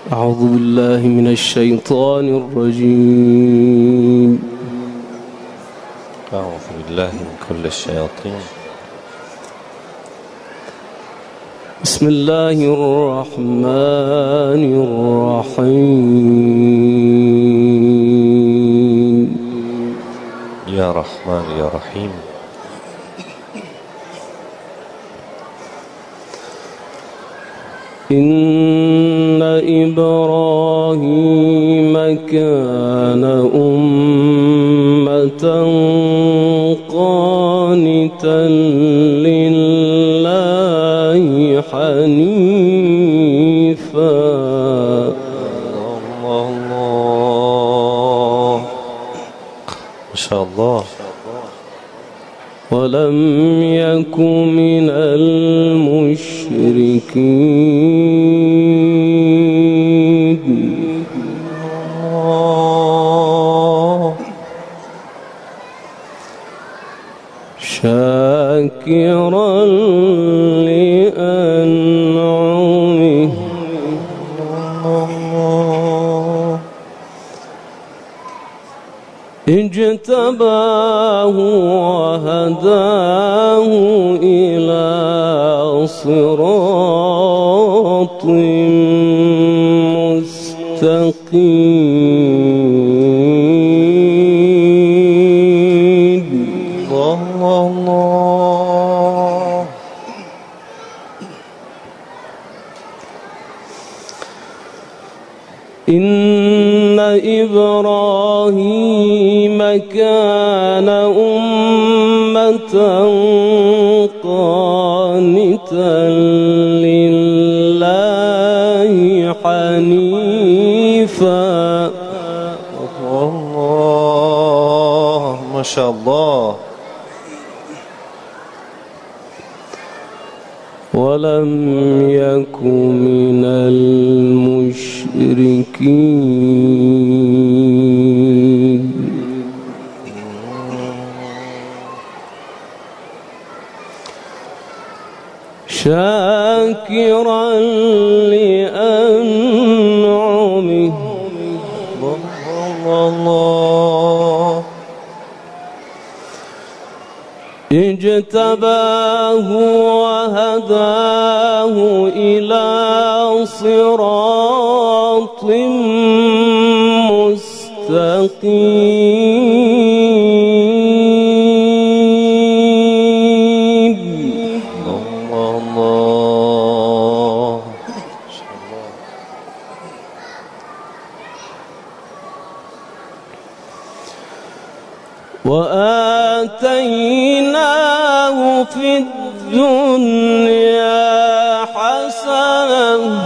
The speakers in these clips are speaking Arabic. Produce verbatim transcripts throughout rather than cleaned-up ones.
أعوذ بالله من الشيطان الرجيم. أعوذ بالله من كل الشياطين. بسم الله الرحمن الرحيم. يا رحمن يا رحيم. إن إبراهيم كان أمة قانتا لله حنيفا. الله الله ما شاء الله. ولم يك من المشركين. الله. شاكرا لأنعمه اجتباه وهداه إلى صراط مستقيم. الله الله. إن إبراهيم كان أمة قانتا لله حنيفا. الله ما شاء الله. ولم يك من المشركين. شاكرا لأنعمه الله. اجتباه وهداه إلى صراط مستقيم. الله الله. وآتيناه في الدنيا حسنة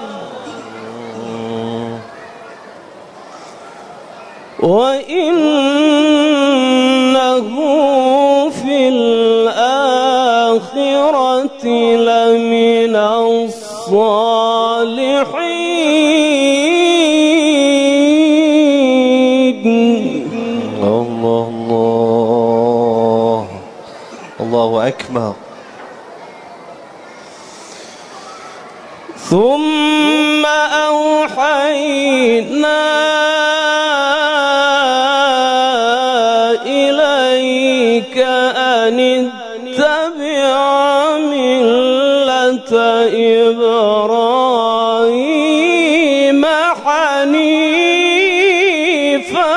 وإنه في الآخرة لمن الصالحين. الله الله. الله أكبر. ثم أوحينا إليك أن اتبع ملة إبراهيم حنيفا.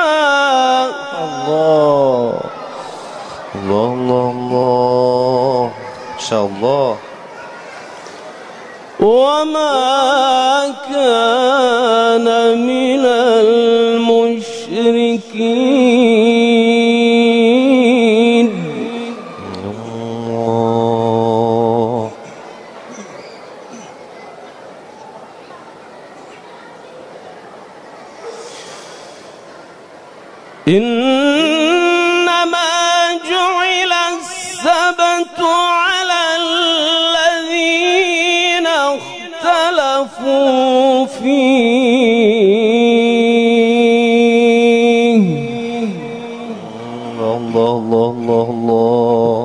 الله الله الله الله ما شاء الله. وما كان من المشركين. الله. إنما جعل السبت على الذين اختلفوا فيه. الله الله الله الله.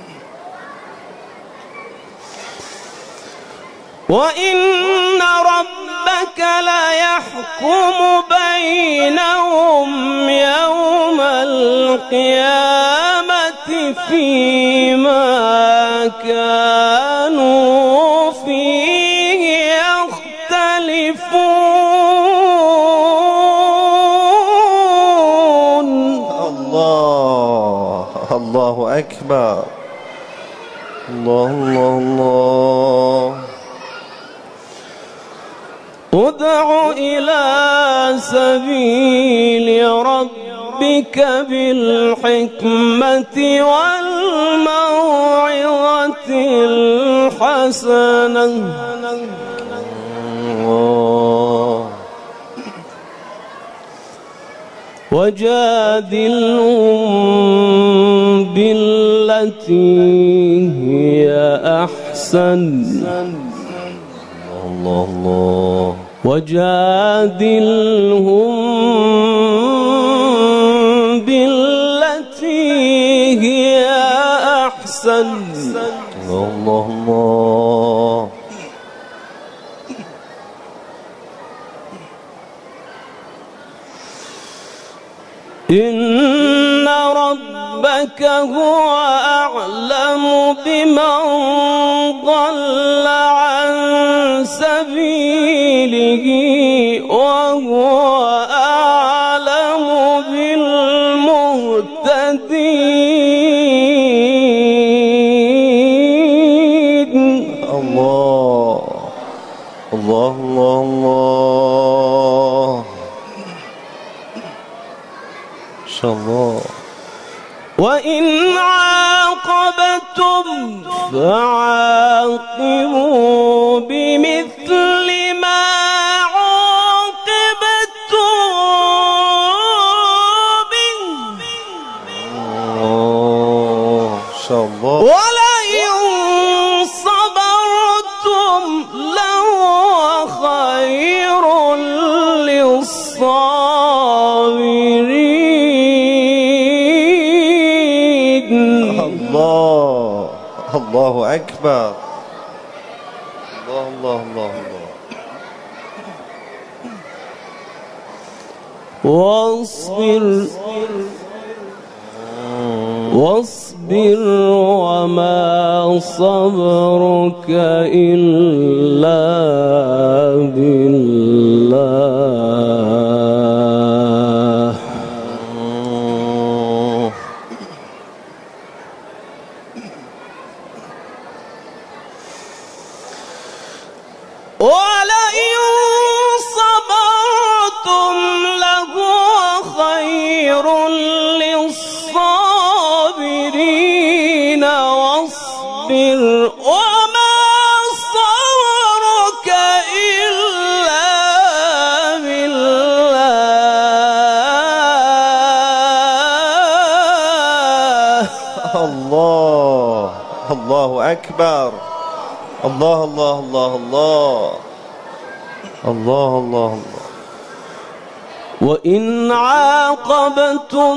وإن رب يحكم بينهم يوم القيامة فيما كانوا فيه يختلفون. الله الله أكبر. الله الله الله. ادع إلى سبيل ربك بالحكمة والموعظة الحسنة وجادلهم بالتي هي أحسن. الله الله. وجادلهم بالتي هي أحسن. الله الله. إن ربك هو أعلم بمن ضل عن سبيله وهو أعلم بالمهتدين. الله الله الله الله. إن شاء الله. وإن عاقبتم فعاقبوا بمثل ما عوقبتم به. الله إن شاء الله. ولئن صبرتم لهو خير للصابرين. الله الله أكبر. الله الله الله الله. واصبر واصبر وما صبرك إلا بالله. ولئن صبرتم لهو خير للصابرين. واصبر وما صبرك إلا بالله. الله الله أكبر. الله الله الله الله. الله الله الله. وإن عاقبتم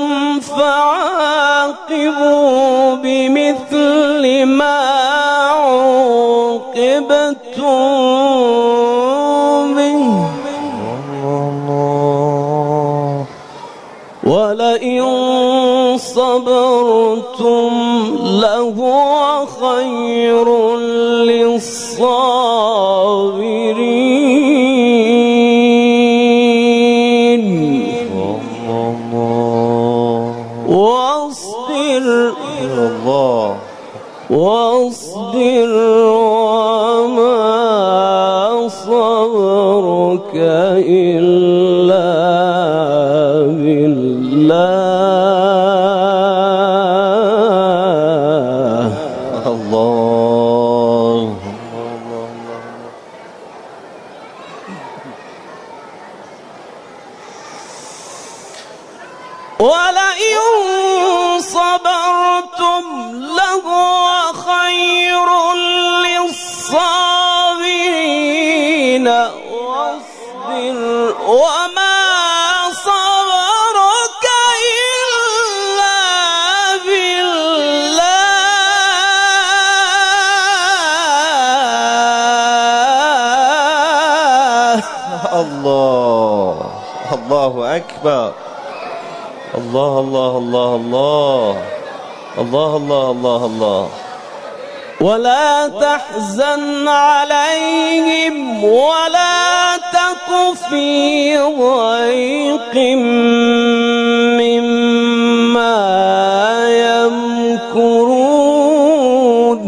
فعاقبوا بمثل ما عوقبتم به. الله. ولئن صبرتم لهو خير للصابرين. واصبر الله واصبر وما صبرك إلا بالله. الله. ولئن صبرتم لهو خير للصابرين. واصبر وما صبرك إلا بالله. الله الله أكبر الله الله الله الله الله الله الله الله. ولا تحزن عليهم ولا تك في ضيق مما يمكرون.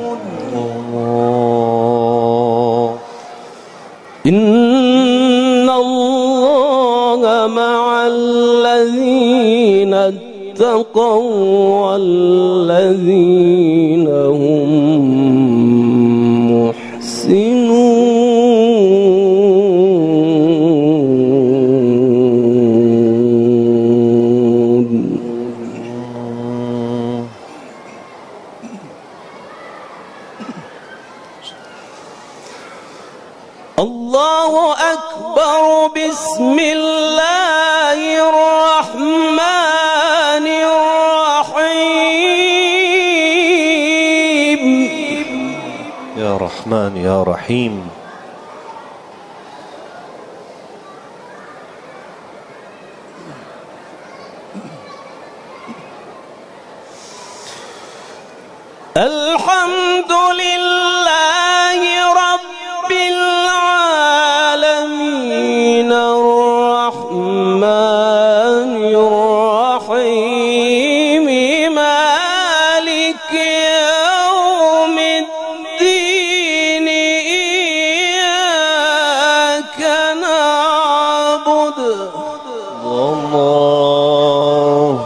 إن الله مع الذين اتقوا والذين هم محسنون. الله أكبر. بسم الله الرحمن الرحيم. يا رحمن يا رحيم. الحمد لله رب العالمين الرحمن الرحيم مالك يوم الدين إياك نعبد الله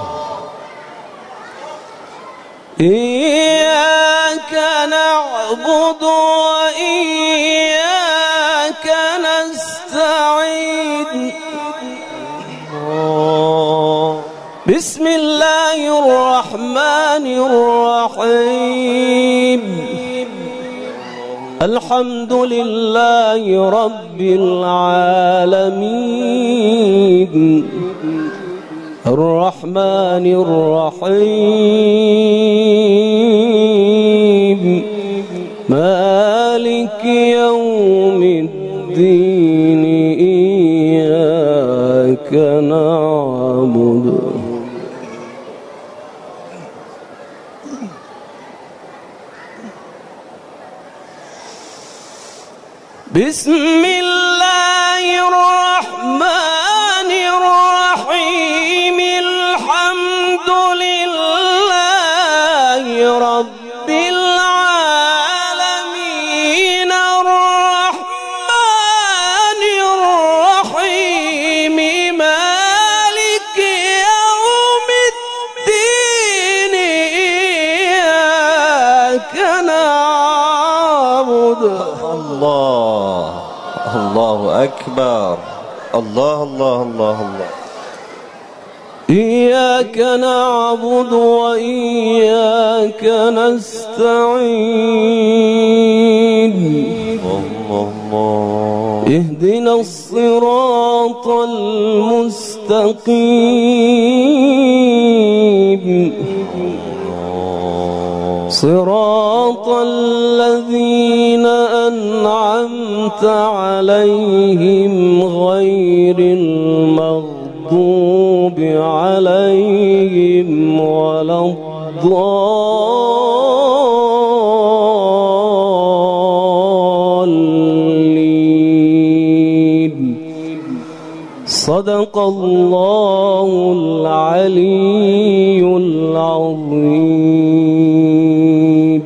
إياك نعبد وإياك نستعين. بسم الله الرحمن الرحيم. الحمد لله رب العالمين الرحمن الرحيم مالك يوم الدين إياك نعبد بسم الله الرحمن الرحيم. الحمد لله رب العالمين الرحمن الرحيم مالك يوم الدين إياك نعبد. الله الله أكبر الله الله الله الله. إياك نعبد وإياك نستعين. الله اهدنا الصراط المستقيم صراط الذين أنعمت عليهم غير المغضوب عليهم ولا الضالين. صدق الله العلي العظيم.